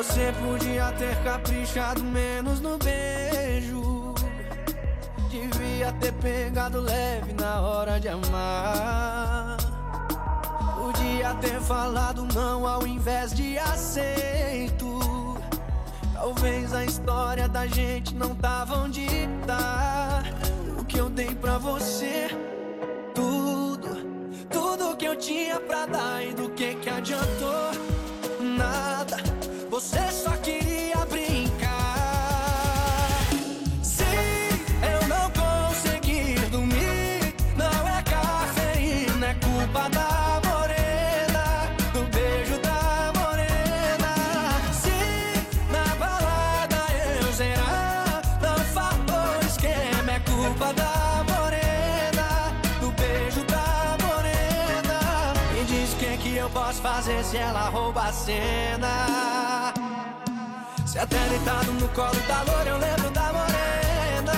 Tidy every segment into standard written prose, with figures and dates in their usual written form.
Você podia ter caprichado menos no beijo, devia ter pegado leve na hora de amar. Podia ter falado não ao invés de aceito. Talvez a história da gente não tava onde tá. O que eu dei pra você, tudo que eu tinha pra dar, e do que adiantou? Nada, você só queria brincar. Se eu não conseguir dormir, não é cafeína, é culpa da morena, do beijo da morena. Se na balada eu zerar, não falou esquema, é culpa da morena, do beijo da morena. Me diz o que eu posso fazer se ela rouba a cena. Se até deitado no colo da loura eu lembro da morena.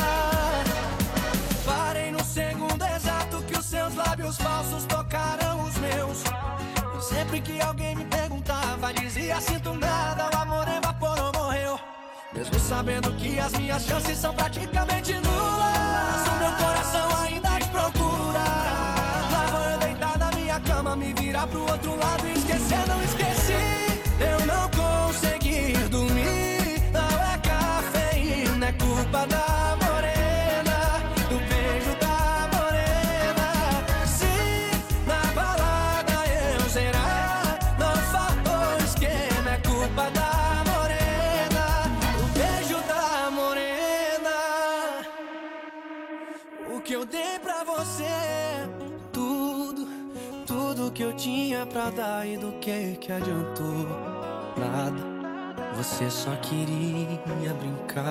Parei no segundo exato que os seus lábios falsos tocaram os meus. E sempre que alguém me perguntava, dizia sinto nada, o amor evaporou, morreu. Mesmo sabendo que as minhas chances são praticamente nulas, o meu coração ainda te procura. Lá vou eu deitar na minha cama, me virar pro outro lado e esquecer, não esqueci. Eu não consegui dormir, não é cafeína, é culpa da morena, do beijo da morena. Se na balada eu zerar, não faltou esquema, é culpa da morena, do beijo da morena. O que eu dei pra você, tudo que eu tinha pra dar, e do que adiantou? Nada, você só queria brincar.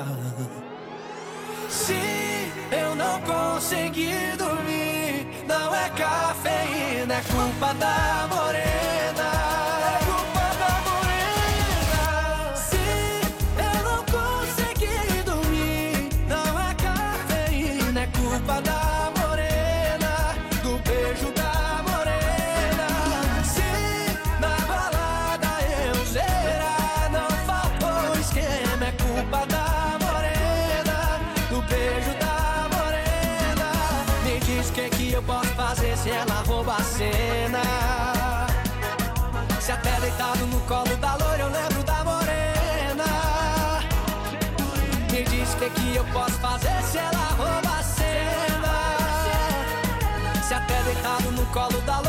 Se eu não conseguir dormir, não é cafeína, é culpa da morena, é culpa da morena. Se eu não conseguir dormir, não é cafeína, é culpa da morena, do beijo da morena. Se na balada eu zerar, não faltou esquema, é culpa da morena, do beijo da morena. Me diz o que eu posso fazer se ela rouba a cena. Se até deitado no colo da loira eu lembro da morena. Me diz o que eu posso fazer se ela rouba a cena. Se até deitado no colo da loira